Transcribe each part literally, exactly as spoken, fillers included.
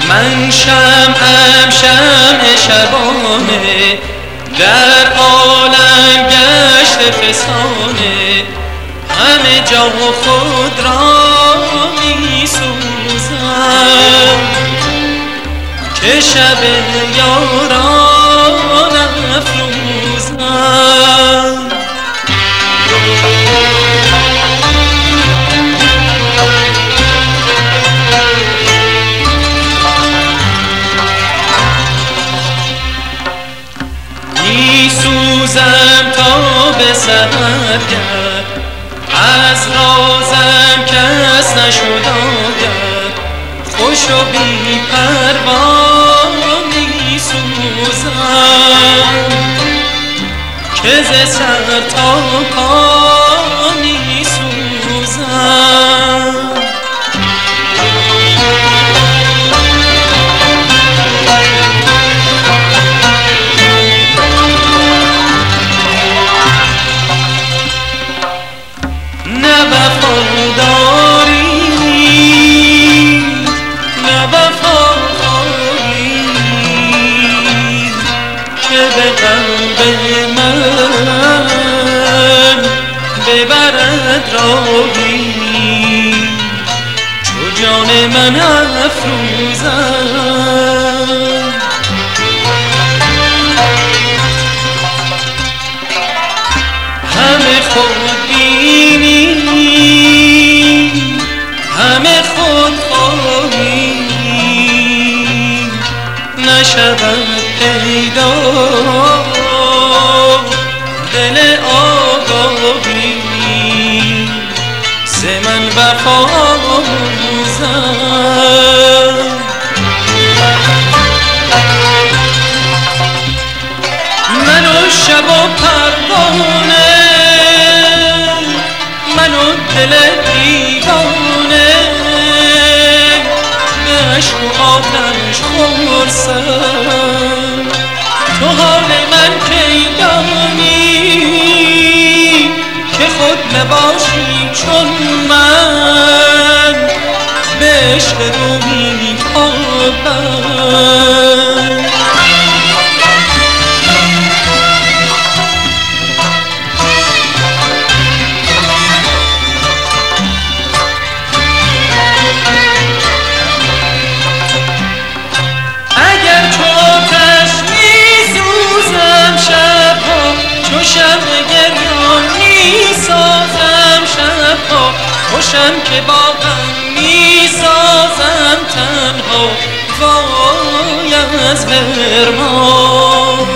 من شمعم شمع شبانه، در عالم گشت فسانه، همه جا خود را می سوزم که شب یاران افروزم. می سوزم تا به سحرگه، از رازم کس نشد آگه، خوش و بی پروا می سوزم که ز سر تا پا می سوزم. نه وفاداری نه وفاداری که به قلب من ببرد راهی، چو جان من افروزم. همه خودبینی همه خودخواهی نشود پیدا، دل آگاهی ز من وفا آموزم. من و شب و پروانه، من و دل دیوانه، به عشق و آتش خورسم. تو حال من کی دانی که خود نباشی چون من، به عشق روحی خوابم. شمع گریان می سازم شبها، خوشم که با غم می سازم تنها، وای از حرمان.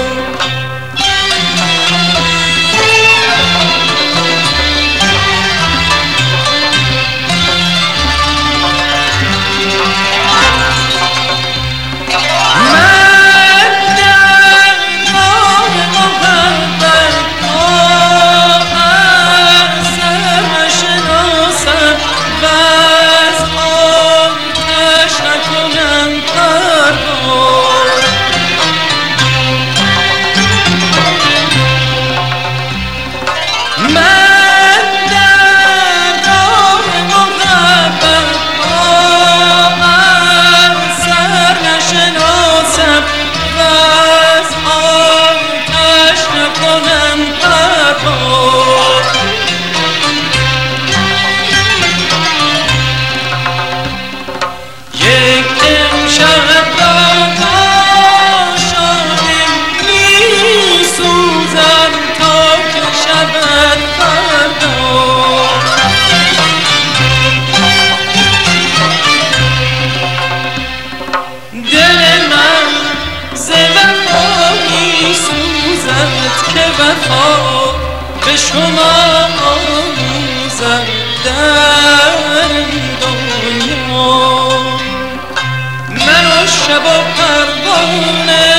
به شما آموزم در دنیا، من و شب و پروانه،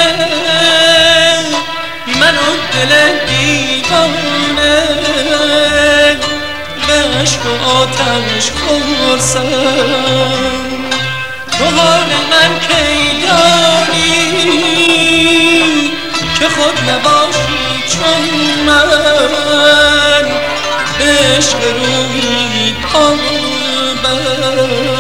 من و دل دیوانه، به عشق و آتش خورسم. تو حال من کی دانی که خود نباشی چون من، به عشق روحی پا بر